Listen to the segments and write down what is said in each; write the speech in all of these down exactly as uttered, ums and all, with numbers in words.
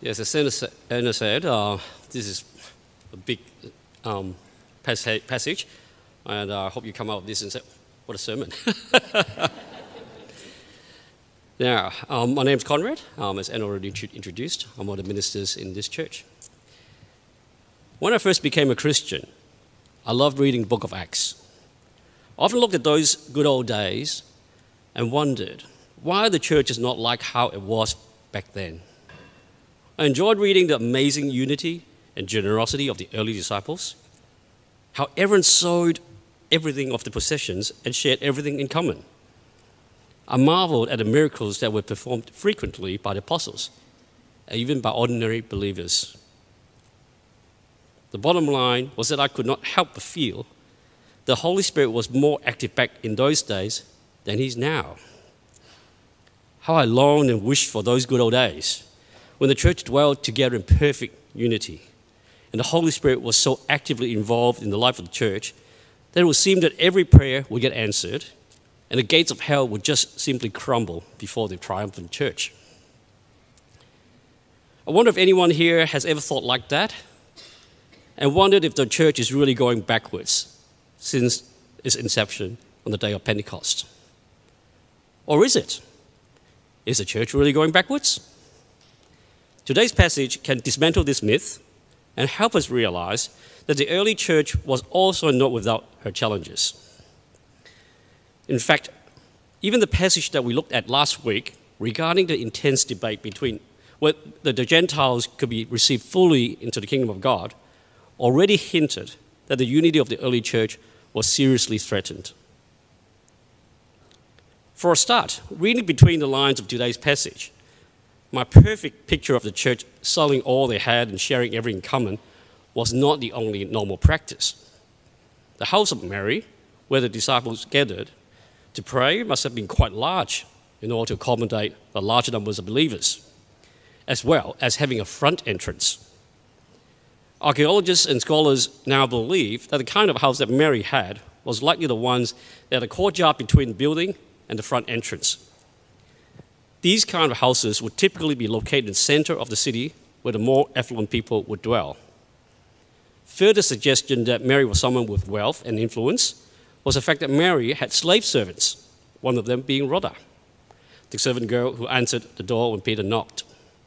Yes, as Anna said, uh, this is a big um, passage, and I hope you come out of this and say, what a sermon. Now, um, my name's Conrad. Um, as Anna already introduced, I'm one of the ministers in this church. When I first became a Christian, I loved reading the book of Acts. I often looked at those good old days and wondered why the church is not like how it was back then. I enjoyed reading the amazing unity and generosity of the early disciples, how everyone sold everything of the possessions and shared everything in common. I marveled at the miracles that were performed frequently by the apostles, and even by ordinary believers. The bottom line was that I could not help but feel the Holy Spirit was more active back in those days than he is now. How I longed and wished for those good old days when the church dwelled together in perfect unity, and the Holy Spirit was so actively involved in the life of the church that it would seem that every prayer would get answered, and the gates of hell would just simply crumble before the triumphant church. I wonder if anyone here has ever thought like that, and wondered if the church is really going backwards since its inception on the day of Pentecost. Or is it? Is the church really going backwards? Today's passage can dismantle this myth and help us realize that the early church was also not without her challenges. In fact, even the passage that we looked at last week regarding the intense debate between whether the Gentiles could be received fully into the kingdom of God already hinted that the unity of the early church was seriously threatened. For a start, reading between the lines of today's passage, my perfect picture of the church selling all they had and sharing everything in common was not the only normal practice. The house of Mary, where the disciples gathered to pray, must have been quite large in order to accommodate the larger numbers of believers, as well as having a front entrance. Archaeologists and scholars now believe that the kind of house that Mary had was likely the ones that had a courtyard between the building and the front entrance. These kind of houses would typically be located in the center of the city where the more affluent people would dwell. Further suggestion that Mary was someone with wealth and influence was the fact that Mary had slave servants, one of them being Rhoda, the servant girl who answered the door when Peter knocked.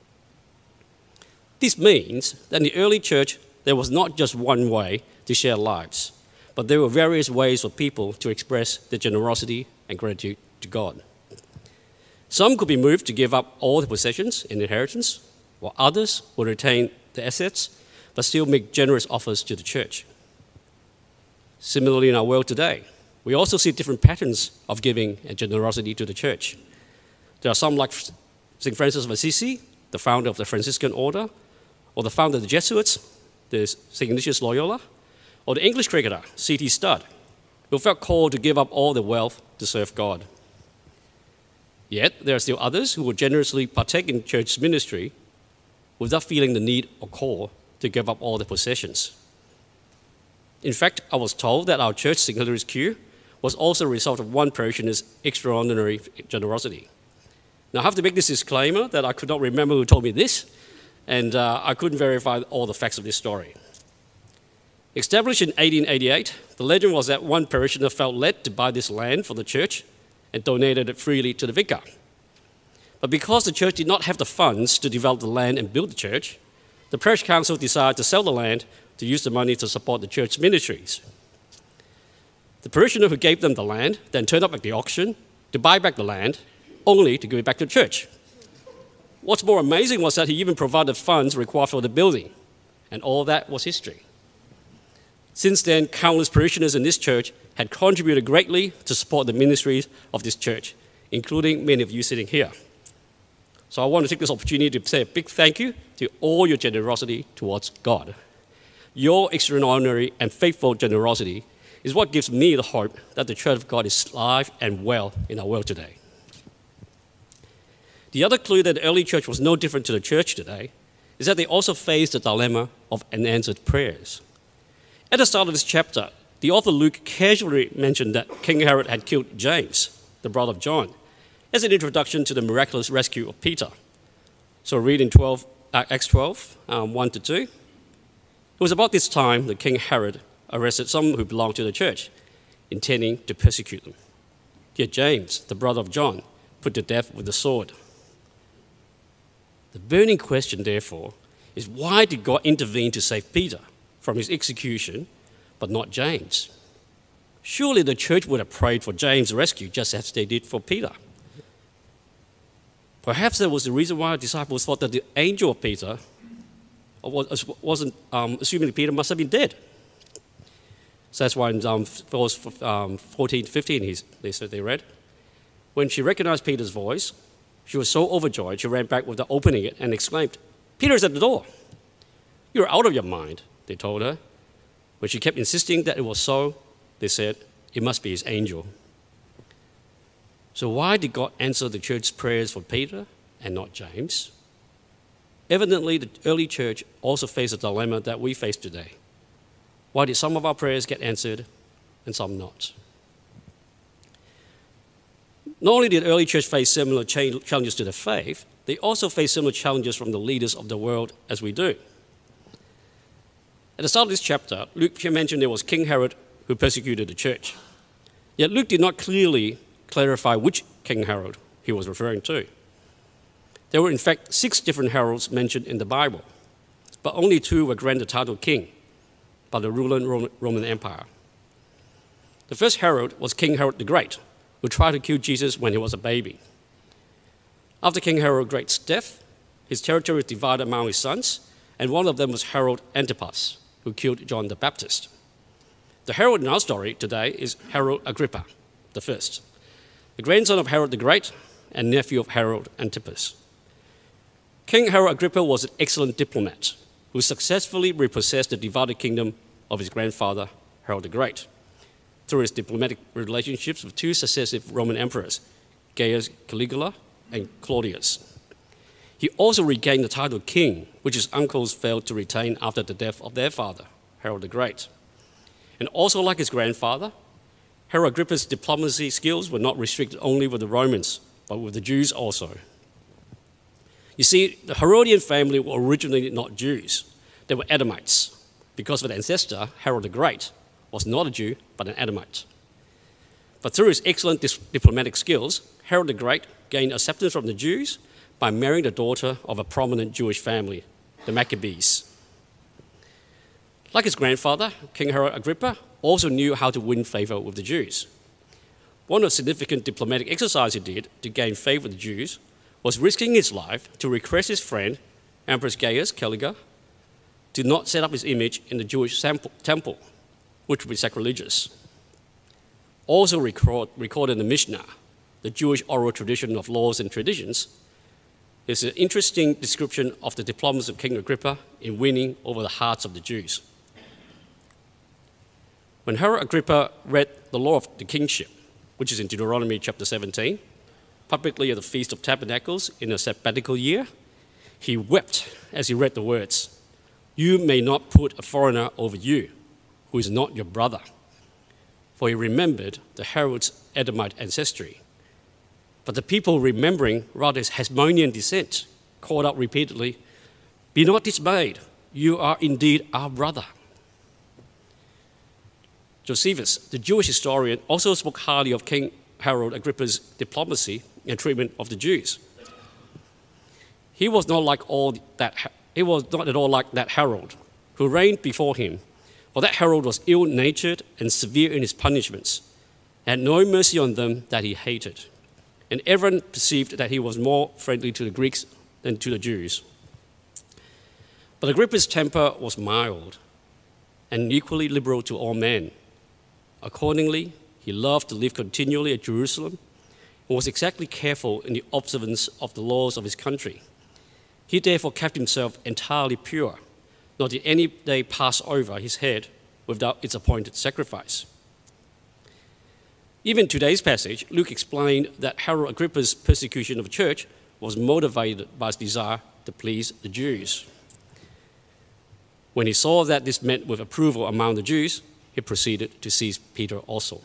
This means that in the early church, there was not just one way to share lives, but there were various ways for people to express their generosity and gratitude to God. Some could be moved to give up all the possessions and inheritance, while others would retain the assets but still make generous offers to the church. Similarly, in our world today, we also see different patterns of giving and generosity to the church. There are some like Saint Francis of Assisi, the founder of the Franciscan order, or the founder of the Jesuits, the Saint Ignatius Loyola, or the English cricketer, C T Studd, who felt called to give up all their wealth to serve God. Yet, there are still others who would generously partake in church ministry without feeling the need or call to give up all their possessions. In fact, I was told that our church, Saint Hilary's Kew, was also a result of one parishioner's extraordinary generosity. Now, I have to make this disclaimer that I could not remember who told me this, and uh, I couldn't verify all the facts of this story. Established in eighteen eighty-eight, the legend was that one parishioner felt led to buy this land for the church and donated it freely to the vicar. But because the church did not have the funds to develop the land and build the church, the parish council decided to sell the land to use the money to support the church ministries. The parishioner who gave them the land then turned up at the auction to buy back the land, only to give it back to the church. What's more amazing was that he even provided funds required for the building, and all that was history. Since then, countless parishioners in this church had contributed greatly to support the ministries of this church, including many of you sitting here. So I want to take this opportunity to say a big thank you to all your generosity towards God. Your extraordinary and faithful generosity is what gives me the hope that the Church of God is alive and well in our world today. The other clue that the early church was no different to the church today is that they also faced the dilemma of unanswered prayers. At the start of this chapter, the author Luke casually mentioned that King Herod had killed James, the brother of John, as an introduction to the miraculous rescue of Peter. So read in twelve, Acts twelve, um, one to two. It was about this time that King Herod arrested some who belonged to the church, intending to persecute them. Yet James, the brother of John, put to death with the sword. The burning question, therefore, is why did God intervene to save Peter from his execution, but not James? Surely the church would have prayed for James' rescue just as they did for Peter. Perhaps that was the reason why the disciples thought that the angel of Peter wasn't, um, assuming that Peter must have been dead. So that's why in um, verse um, fourteen to fifteen, they said they read, when she recognized Peter's voice, she was so overjoyed, she ran back without opening it and exclaimed, "Peter's at the door." "You're out of your mind," they told her. When she kept insisting that it was so, they said, "It must be his angel." So why did God answer the church's prayers for Peter and not James? Evidently, the early church also faced a dilemma that we face today. Why did some of our prayers get answered and some not? Not only did the early church face similar challenges to their faith, they also face similar challenges from the leaders of the world as we do. At the start of this chapter, Luke mentioned there was King Herod who persecuted the church. Yet Luke did not clearly clarify which King Herod he was referring to. There were in fact six different Herods mentioned in the Bible, but only two were granted the title king by the ruling Roman Empire. The first Herod was King Herod the Great, who tried to kill Jesus when he was a baby. After King Herod the Great's death, his territory was divided among his sons, and one of them was Herod Antipas, who killed John the Baptist. The Herod in our story today is Herod Agrippa the First, the grandson of Herod the Great and nephew of Herod Antipas. King Herod Agrippa was an excellent diplomat who successfully repossessed the divided kingdom of his grandfather, Herod the Great, through his diplomatic relationships with two successive Roman emperors, Gaius Caligula and Claudius. He also regained the title king, which his uncles failed to retain after the death of their father, Herod the Great. And also like his grandfather, Herod Agrippa's diplomacy skills were not restricted only with the Romans, but with the Jews also. You see, the Herodian family were originally not Jews. They were Edomites, because of their ancestor, Herod the Great, was not a Jew, but an Edomite. But through his excellent diplomatic skills, Herod the Great gained acceptance from the Jews by marrying the daughter of a prominent Jewish family, the Maccabees. Like his grandfather, King Herod Agrippa also knew how to win favor with the Jews. One of the significant diplomatic exercises he did to gain favor with the Jews was risking his life to request his friend, Empress Gaius Caligula, to not set up his image in the Jewish temple, which would be sacrilegious. Also record, recorded in the Mishnah, the Jewish oral tradition of laws and traditions, is an interesting description of the diplomacy of King Agrippa in winning over the hearts of the Jews. When Herod Agrippa read the law of the kingship, which is in Deuteronomy chapter seventeen, publicly at the Feast of Tabernacles in a sabbatical year, he wept as he read the words, "You may not put a foreigner over you, who is not your brother." For he remembered the Herod's Edomite ancestry. But the people, remembering rather his Hasmonean descent, called out repeatedly, "Be not dismayed, you are indeed our brother." Josephus, the Jewish historian, also spoke highly of King Herod Agrippa's diplomacy and treatment of the Jews. He was not like all that. He was not at all like that Herod who reigned before him, for that Herod was ill-natured and severe in his punishments, and had no mercy on them that he hated. And everyone perceived that he was more friendly to the Greeks than to the Jews. But Agrippa's temper was mild and equally liberal to all men. Accordingly, he loved to live continually at Jerusalem and was exactly careful in the observance of the laws of his country. He therefore kept himself entirely pure, nor did any day pass over his head without its appointed sacrifice. Even in today's passage, Luke explained that Herod Agrippa's persecution of the church was motivated by his desire to please the Jews. When he saw that this met with approval among the Jews, he proceeded to seize Peter also.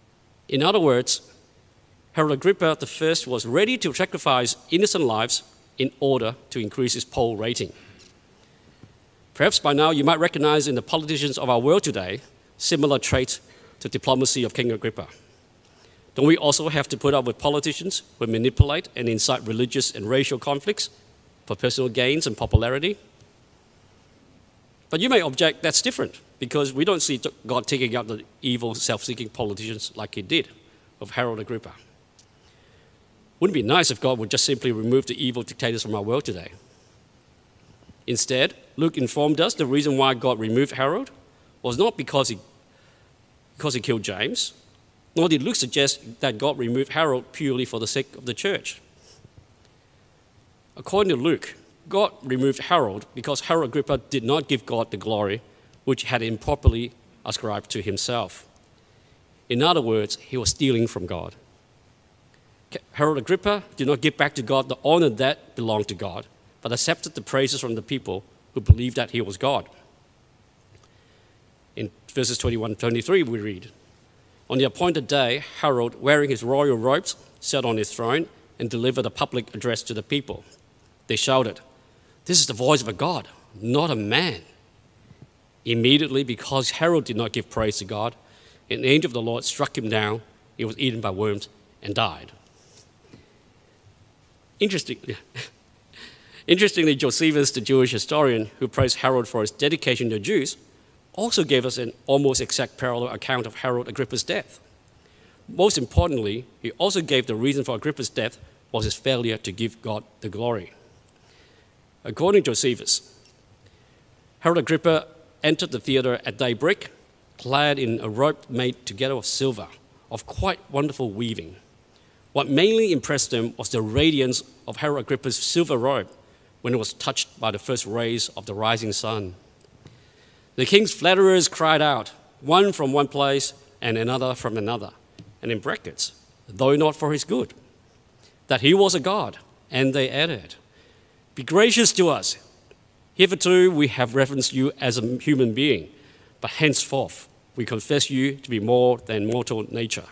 In other words, Herod Agrippa the First was ready to sacrifice innocent lives in order to increase his poll rating. Perhaps by now you might recognize in the politicians of our world today similar traits to diplomacy of King Agrippa. Don't we also have to put up with politicians who manipulate and incite religious and racial conflicts for personal gains and popularity? But you may object that's different, because we don't see God taking out the evil, self-seeking politicians like he did of Herod Agrippa. Wouldn't it be nice if God would just simply remove the evil dictators from our world today? Instead, Luke informed us the reason why God removed Herod was not because he, because he killed James, nor did Luke suggest that God removed Herod purely for the sake of the church. According to Luke, God removed Herod because Herod Agrippa did not give God the glory which had improperly ascribed to himself. In other words, he was stealing from God. Herod Agrippa did not give back to God the honor that belonged to God, but accepted the praises from the people who believed that he was God. In verses twenty-one to twenty-three, we read, "On the appointed day, Herod, wearing his royal robes, sat on his throne and delivered a public address to the people. They shouted, 'This is the voice of a God, not a man.' Immediately, because Herod did not give praise to God, an angel of the Lord struck him down. He was eaten by worms and died." Interestingly, Interestingly, Josephus, the Jewish historian who praised Herod for his dedication to the Jews, also gave us an almost exact parallel account of Herod Agrippa's death. Most importantly, he also gave the reason for Agrippa's death was his failure to give God the glory. According to Josephus, Herod Agrippa entered the theater at daybreak, clad in a robe made together of silver, of quite wonderful weaving. What mainly impressed him was the radiance of Herod Agrippa's silver robe when it was touched by the first rays of the rising sun. The king's flatterers cried out, one from one place and another from another, and in brackets, though not for his good, that he was a god, and they added, "Be gracious to us. Hitherto we have reverenced you as a human being, but henceforth we confess you to be more than mortal nature."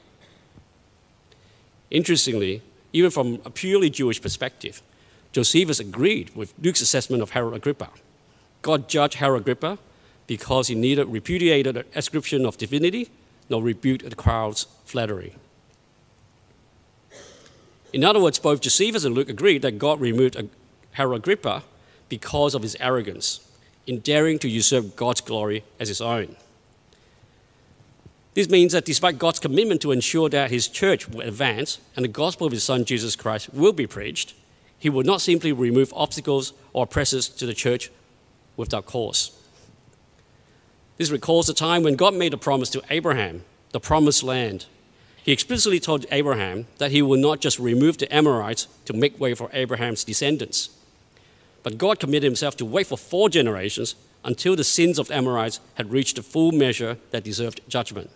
Interestingly, even from a purely Jewish perspective, Josephus agreed with Luke's assessment of Herod Agrippa. God judged Herod Agrippa because he neither repudiated an ascription of divinity nor rebuked the crowd's flattery. In other words, both Josephus and Luke agreed that God removed Herod Agrippa because of his arrogance in daring to usurp God's glory as his own. This means that despite God's commitment to ensure that his church will advance and the gospel of his son Jesus Christ will be preached, he would not simply remove obstacles or oppressors to the church without cause. This recalls the time when God made a promise to Abraham, the promised land. He explicitly told Abraham that he would not just remove the Amorites to make way for Abraham's descendants, but God committed himself to wait for four generations until the sins of the Amorites had reached the full measure that deserved judgment.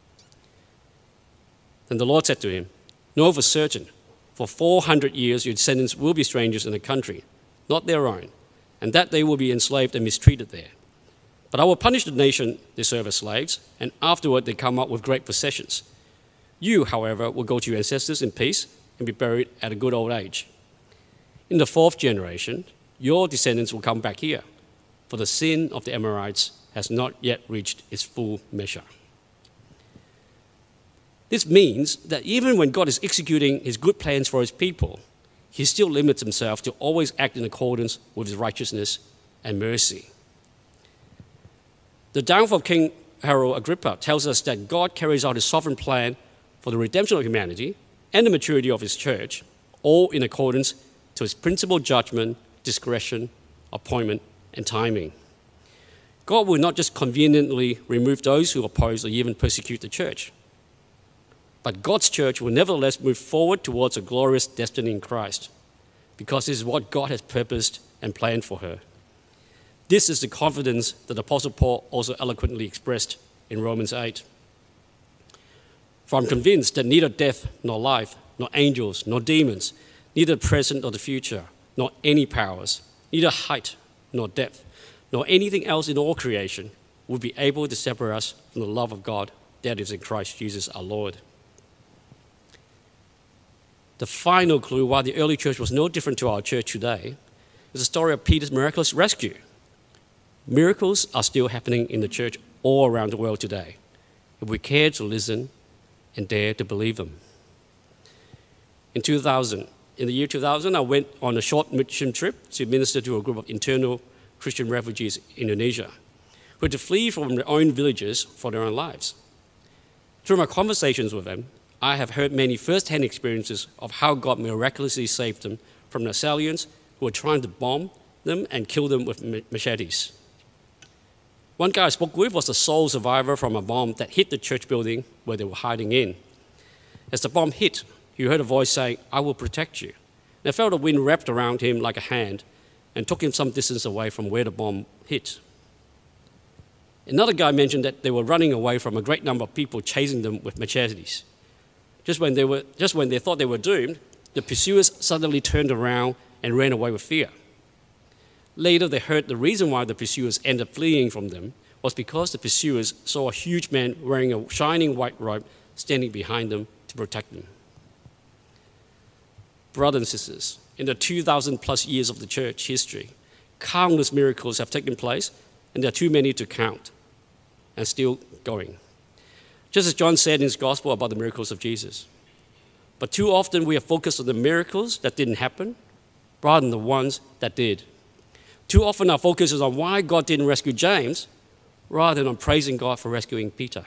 Then the Lord said to him, "Know for certain, for four hundred years your descendants will be strangers in the country, not their own, and that they will be enslaved and mistreated there. But I will punish the nation they serve as slaves, and afterward they come up with great possessions. You, however, will go to your ancestors in peace and be buried at a good old age. In the fourth generation, your descendants will come back here, for the sin of the Amorites has not yet reached its full measure." This means that even when God is executing his good plans for his people, he still limits himself to always act in accordance with his righteousness and mercy. The downfall of King Herod Agrippa tells us that God carries out his sovereign plan for the redemption of humanity and the maturity of his church, all in accordance to his principled judgment, discretion, appointment, and timing. God will not just conveniently remove those who oppose or even persecute the church, but God's church will nevertheless move forward towards a glorious destiny in Christ, because this is what God has purposed and planned for her. This is the confidence that Apostle Paul also eloquently expressed in Romans eight. "For I'm convinced that neither death nor life, nor angels, nor demons, neither the present nor the future, nor any powers, neither height nor depth, nor anything else in all creation will be able to separate us from the love of God that is in Christ Jesus our Lord." The final clue why the early church was no different to our church today is the story of Peter's miraculous rescue. Miracles are still happening in the church all around the world today, if we care to listen and dare to believe them. In two thousand, in the year two thousand, I went on a short mission trip to minister to a group of internal Christian refugees in Indonesia who had to flee from their own villages for their own lives. Through my conversations with them, I have heard many first-hand experiences of how God miraculously saved them from the assailants who were trying to bomb them and kill them with machetes. One guy I spoke with was the sole survivor from a bomb that hit the church building where they were hiding in. As the bomb hit, he heard a voice saying, "I will protect you." And I felt the wind wrapped around him like a hand and took him some distance away from where the bomb hit. Another guy mentioned that they were running away from a great number of people chasing them with machetes. Just when they were, just when they thought they were doomed, the pursuers suddenly turned around and ran away with fear. Later, they heard the reason why the pursuers ended up fleeing from them was because the pursuers saw a huge man wearing a shining white robe standing behind them to protect them. Brothers and sisters, in the two thousand plus years of the church history, countless miracles have taken place, and there are too many to count, and still going. Just as John said in his gospel about the miracles of Jesus. But too often we are focused on the miracles that didn't happen rather than the ones that did. Too often our focus is on why God didn't rescue James rather than on praising God for rescuing Peter.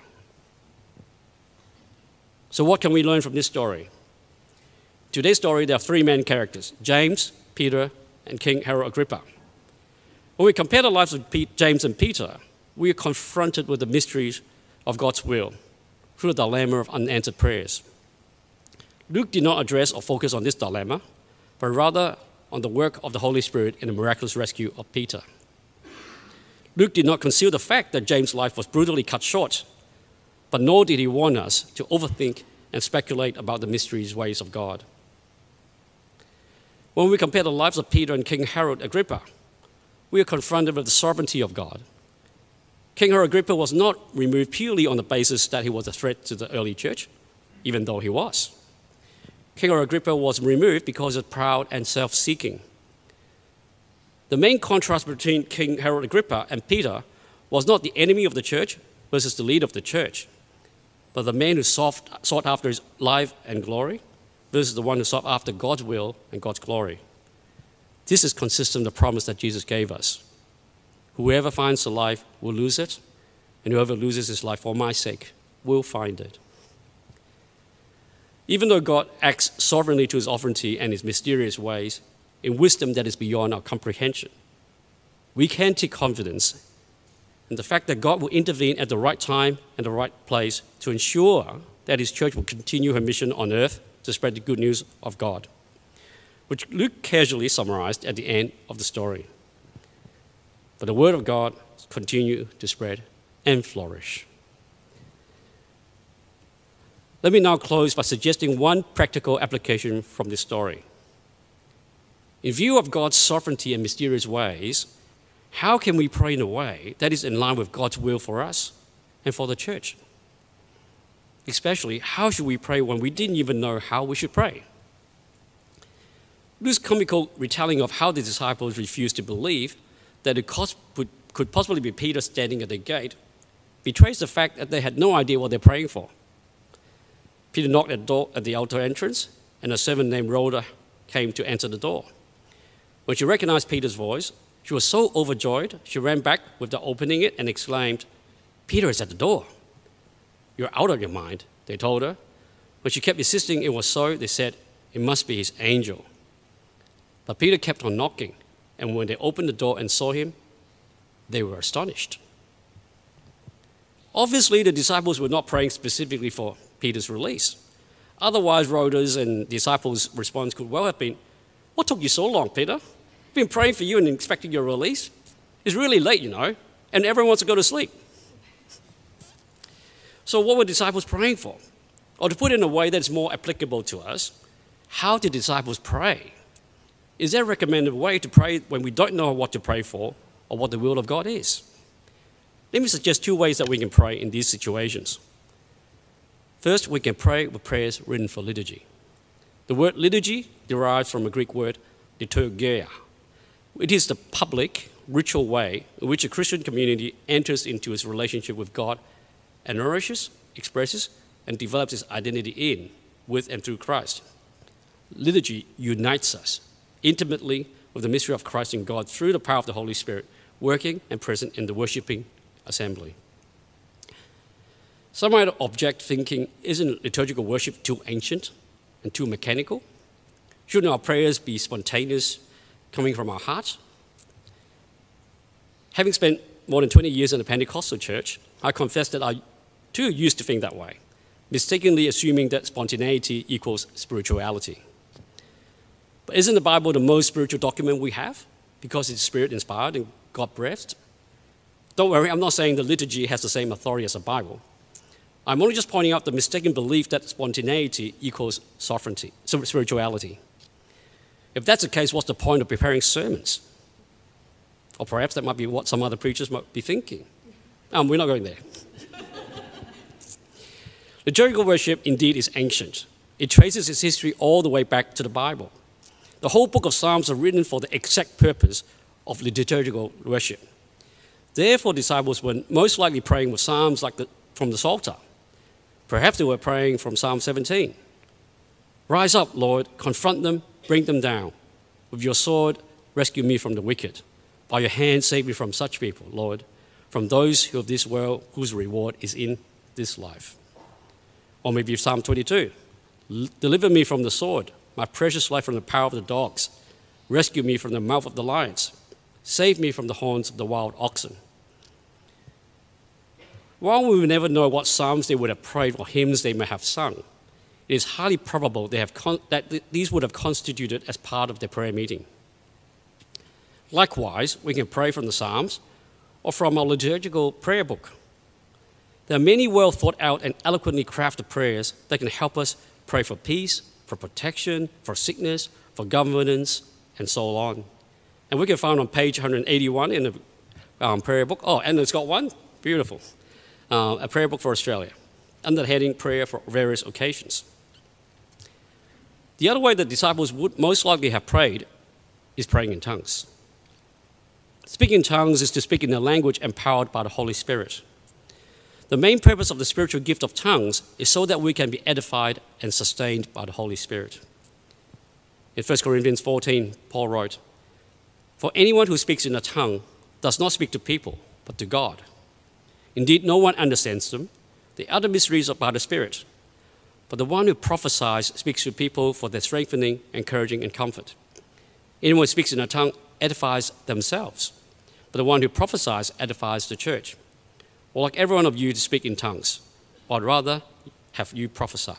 So what can we learn from this story? Today's story, there are three main characters: James, Peter, and King Herod Agrippa. When we compare the lives of Pete, James and Peter, we are confronted with the mysteries of God's will through the dilemma of unanswered prayers. Luke did not address or focus on this dilemma, but rather on the work of the Holy Spirit in the miraculous rescue of Peter. Luke did not conceal the fact that James' life was brutally cut short, but nor did he warn us to overthink and speculate about the mysterious ways of God. When we compare the lives of Peter and King Herod Agrippa, we are confronted with the sovereignty of God. King Herod Agrippa was not removed purely on the basis that he was a threat to the early church, even though he was. King Herod Agrippa was removed because of proud and self-seeking. The main contrast between King Herod Agrippa and Peter was not the enemy of the church versus the leader of the church, but the man who sought, sought after his life and glory versus the one who sought after God's will and God's glory. This is consistent with the promise that Jesus gave us. Whoever finds the life will lose it, and whoever loses his life for my sake will find it. Even though God acts sovereignly to his sovereignty and his mysterious ways, in wisdom that is beyond our comprehension, we can take confidence in the fact that God will intervene at the right time and the right place to ensure that his church will continue her mission on earth to spread the good news of God, which Luke casually summarized at the end of the story. But the word of God continue to spread and flourish. Let me now close by suggesting one practical application from this story. In view of God's sovereignty and mysterious ways, how can we pray in a way that is in line with God's will for us and for the church? Especially, how should we pray when we didn't even know how we should pray? Luke's comical retelling of how the disciples refused to believe that it could possibly be Peter standing at the gate betrays the fact that they had no idea what they're praying for. Peter knocked at the door at the outer entrance, and a servant named Rhoda came to answer the door. When she recognized Peter's voice, she was so overjoyed, she ran back without opening it and exclaimed, "Peter is at the door." "You're out of your mind," they told her. When she kept insisting it was so, they said, "It must be his angel." But Peter kept on knocking, and when they opened the door and saw him, they were astonished. Obviously, the disciples were not praying specifically for Peter's release. Otherwise, Rhoda's and disciples' response could well have been, "What took you so long, Peter? I've been praying for you and expecting your release. It's really late, you know, and everyone wants to go to sleep." So what were disciples praying for? Or to put it in a way that's more applicable to us, how did disciples pray? Is there a recommended way to pray when we don't know what to pray for or what the will of God is? Let me suggest two ways that we can pray in these situations. First, we can pray with prayers written for liturgy. The word liturgy derives from a Greek word, liturgia. It is the public, ritual way in which a Christian community enters into its relationship with God and nourishes, expresses, and develops its identity in, with, and through Christ. Liturgy unites us intimately with the mystery of Christ and God through the power of the Holy Spirit, working and present in the worshiping assembly. Some might object, thinking, isn't liturgical worship too ancient and too mechanical? Shouldn't our prayers be spontaneous, coming from our heart? Having spent more than twenty years in a Pentecostal church, I confess that I too used to think that way, mistakenly assuming that spontaneity equals spirituality. But isn't the Bible the most spiritual document we have because it's Spirit-inspired and God-breathed? Don't worry, I'm not saying the liturgy has the same authority as the Bible. I'm only just pointing out the mistaken belief that spontaneity equals sovereignty, spirituality. If that's the case, what's the point of preparing sermons? Or perhaps that might be what some other preachers might be thinking. Um, we're not going there. Liturgical worship indeed is ancient. It traces its history all the way back to the Bible. The whole book of Psalms are written for the exact purpose of liturgical worship. Therefore, disciples were most likely praying with psalms like the, from the Psalter. Perhaps they were praying from Psalm seventeen. Rise up, Lord, confront them, bring them down. With your sword, rescue me from the wicked. By your hand, save me from such people, Lord, from those who of this world whose reward is in this life. Or maybe Psalm twenty-two. Deliver me from the sword, my precious life from the power of the dogs. Rescue me from the mouth of the lions. Save me from the horns of the wild oxen. While we will never know what psalms they would have prayed or hymns they may have sung, it is highly probable they have con- that th- these would have constituted as part of their prayer meeting. Likewise, we can pray from the Psalms or from our liturgical prayer book. There are many well thought out and eloquently crafted prayers that can help us pray for peace, for protection, for sickness, for governance, and so on. And we can find on page one eighty-one in the um, prayer book. Oh, and it's got one. Beautiful. Uh, a prayer book for Australia, under the heading Prayer for Various Occasions. The other way that disciples would most likely have prayed is praying in tongues. Speaking in tongues is to speak in a language empowered by the Holy Spirit. The main purpose of the spiritual gift of tongues is so that we can be edified and sustained by the Holy Spirit. In First Corinthians fourteen, Paul wrote, "For anyone who speaks in a tongue does not speak to people, but to God. Indeed, no one understands them. The other mysteries are by the Spirit. But the one who prophesies speaks to people for their strengthening, encouraging, and comfort. Anyone who speaks in a tongue edifies themselves, but the one who prophesies edifies the church. Or like every one of you to speak in tongues, but rather have you prophesy."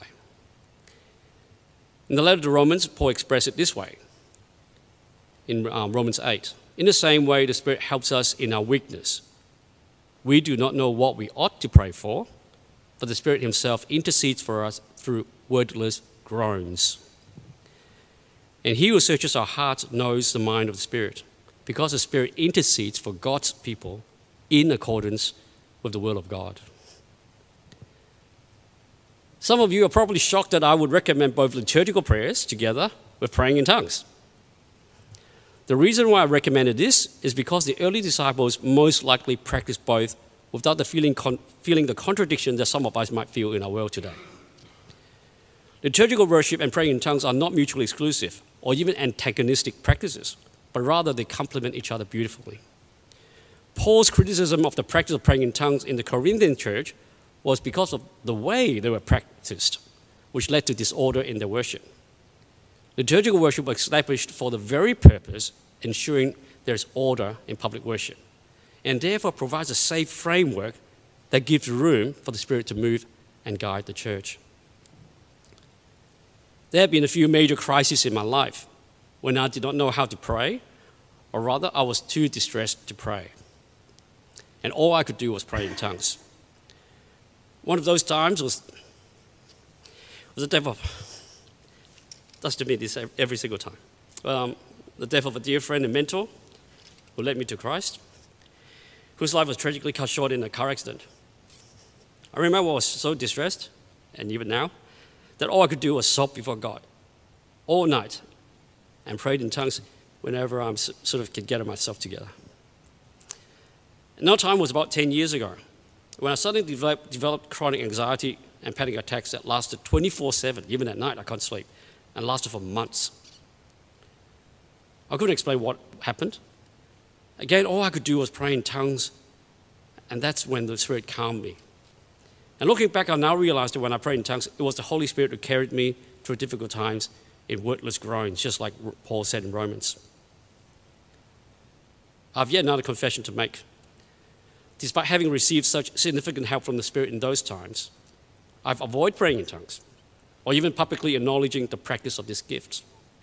In the letter to Romans, Paul expressed it this way in um, Romans eight. "In the same way, the Spirit helps us in our weakness. We do not know what we ought to pray for, but the Spirit himself intercedes for us through wordless groans. And he who searches our hearts knows the mind of the Spirit, because the Spirit intercedes for God's people in accordance with the will of God." Some of you are probably shocked that I would recommend both liturgical prayers together with praying in tongues. The reason why I recommended this is because the early disciples most likely practiced both without the feeling, con- feeling the contradiction that some of us might feel in our world today. Liturgical worship and praying in tongues are not mutually exclusive or even antagonistic practices, but rather they complement each other beautifully. Paul's criticism of the practice of praying in tongues in the Corinthian church was because of the way they were practiced, which led to disorder in their worship. Liturgical worship was established for the very purpose ensuring there's order in public worship, and therefore provides a safe framework that gives room for the Spirit to move and guide the church. There have been a few major crises in my life when I did not know how to pray, or rather I was too distressed to pray. And all I could do was pray in tongues. One of those times was, was the death of, does to me this every single time, um, the death of a dear friend and mentor who led me to Christ, whose life was tragically cut short in a car accident. I remember I was so distressed, and even now, that all I could do was sob before God. all night and prayed in tongues whenever I sort of could get myself together. Another time was about ten years ago, when I suddenly developed, developed chronic anxiety and panic attacks that lasted twenty-four seven, even at night I couldn't sleep, and lasted for months. I couldn't explain what happened. Again, all I could do was pray in tongues, and that's when the Spirit calmed me. And looking back, I now realize that when I prayed in tongues, it was the Holy Spirit who carried me through difficult times in wordless groans, just like Paul said in Romans. I have yet another confession to make. Despite having received such significant help from the Spirit in those times, I've avoided praying in tongues, or even publicly acknowledging the practice of this gift.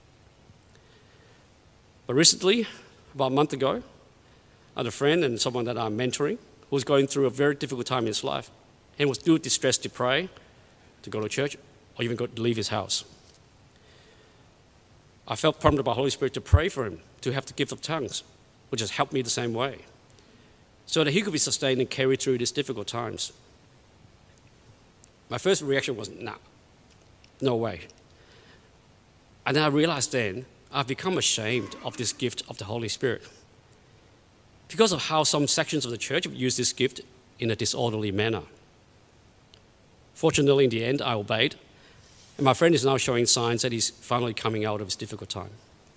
But recently, about a month ago, I had a friend and someone that I'm mentoring who was going through a very difficult time in his life and was too distressed to pray, to go to church, or even go to leave his house. I felt prompted by the Holy Spirit to pray for him, to have the gift of tongues, which has helped me the same way, so that he could be sustained and carried through these difficult times. My first reaction was, nah, no way. And then I realized then, I've become ashamed of this gift of the Holy Spirit because of how some sections of the church have used this gift in a disorderly manner. Fortunately, in the end, I obeyed, and my friend is now showing signs that he's finally coming out of his difficult time.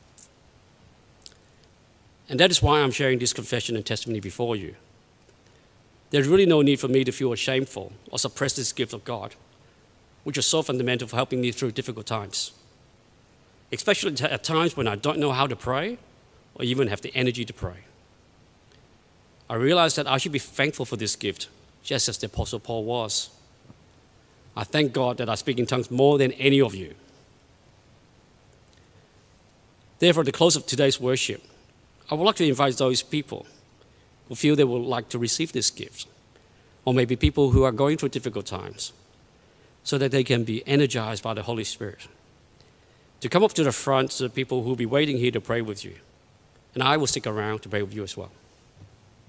And that is why I'm sharing this confession and testimony before you. There's really no need for me to feel shameful or suppress this gift of God, which is so fundamental for helping me through difficult times, especially at times when I don't know how to pray or even have the energy to pray. I realize that I should be thankful for this gift, just as the Apostle Paul was. I thank God that I speak in tongues more than any of you. Therefore, at the close of today's worship, I would like to invite those people who feel they would like to receive this gift, or maybe people who are going through difficult times, so that they can be energized by the Holy Spirit, to come up to the front to the people who will be waiting here to pray with you. And I will stick around to pray with you as well.